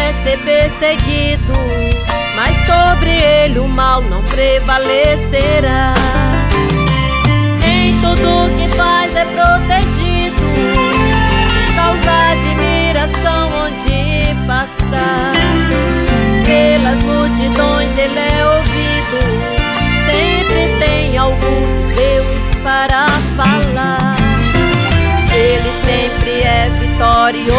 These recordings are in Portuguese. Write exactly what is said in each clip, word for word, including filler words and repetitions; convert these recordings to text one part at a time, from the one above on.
quer ser perseguido, mas sobre ele o mal não prevalecerá. Em tudo que faz é protegido, causa admiração onde passar. Pelas multidões ele é ouvido, sempre tem algum Deus para falar. Ele sempre é vitorioso,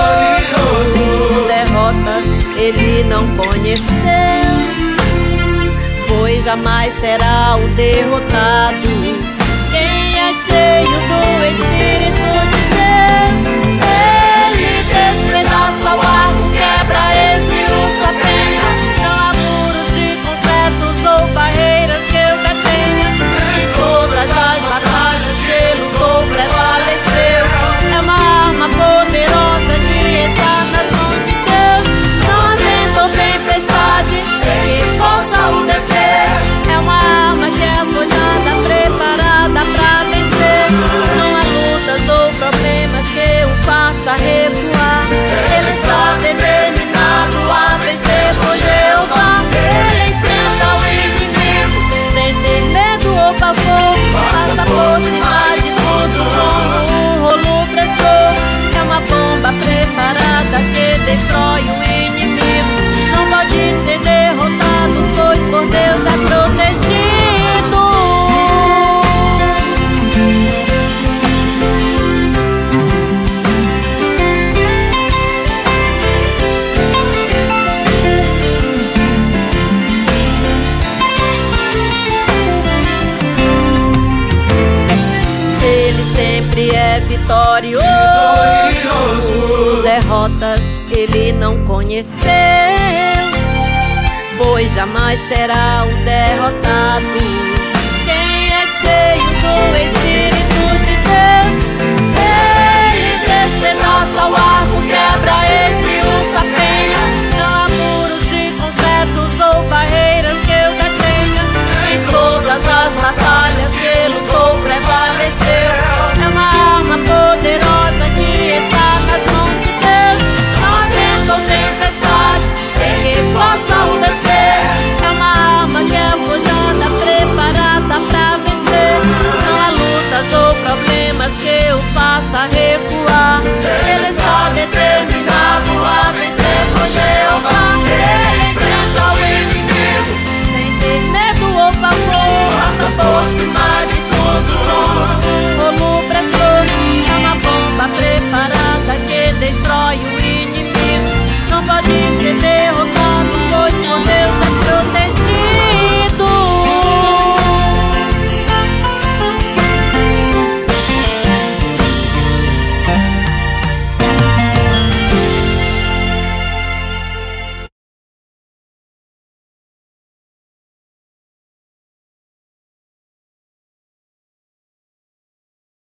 derrotas ele não conheceu, pois jamais será um derrotado quem é cheio do Espírito de Deus. Ele despedaça o arco, quebra, esmiuça a penha. Não há muros de concretos ou barreiras que eu detenha. Em todas as batalhas que ele lutou, prevaleceu. É uma arma poderosa que está nas mãos de Deus. Não há vento ou tempestade que possa o deter. É uma arma que é forjada, preparada pra vencer. Não há lutas ou problemas que o faça recuar. Ele está determinado a vencer por Jeová. Ele enfrenta o inimigo sem ter medo ou pavor. Passa por cima de tudo como um rolo opressor. É uma bomba preparada que destrói o inimigo. Não pode ser derrotado, pois por Deus é protegido. Ele sempre é vitorioso, derrotas ele não conheceu, pois jamais será um derrotado quem é cheio do Espírito.